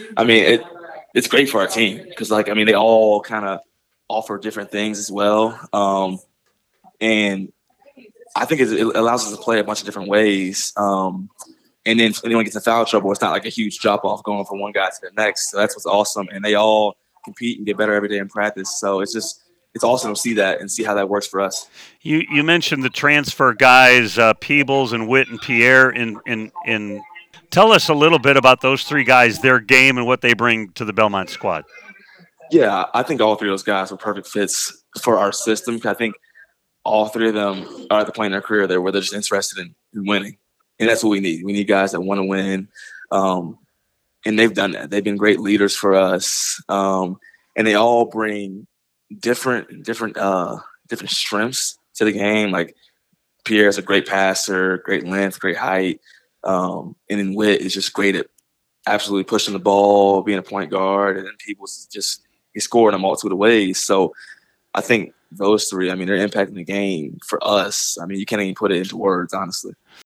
I mean, it's great for our team because, like, I mean, they all kind of offer different things as well. And I think it allows us to play a bunch of different ways. And then if anyone gets in foul trouble, it's not like a huge drop off going from one guy to the next. So that's what's awesome. And they all compete and get better every day in practice. So it's awesome to see that and see how that works for us. You mentioned the transfer guys, Peebles and Witt and Pierre. In tell us a little bit about those three guys, their game, and what they bring to the Belmont squad. Yeah, I think all three of those guys were perfect fits for our system. I think all three of them are at the point in their career there where they're just interested in winning. And that's what we need. We need guys that want to win. Um, and they've done that. They've been great leaders for us. And they all bring different strengths to the game. Like Pierre's a great passer, great length, great height. And then Witt is just great at absolutely pushing the ball, being a point guard, and then Peoples just he scored in a multitude of ways. So I think those three, I mean, they're impacting the game for us. I mean, you can't even put it into words, honestly.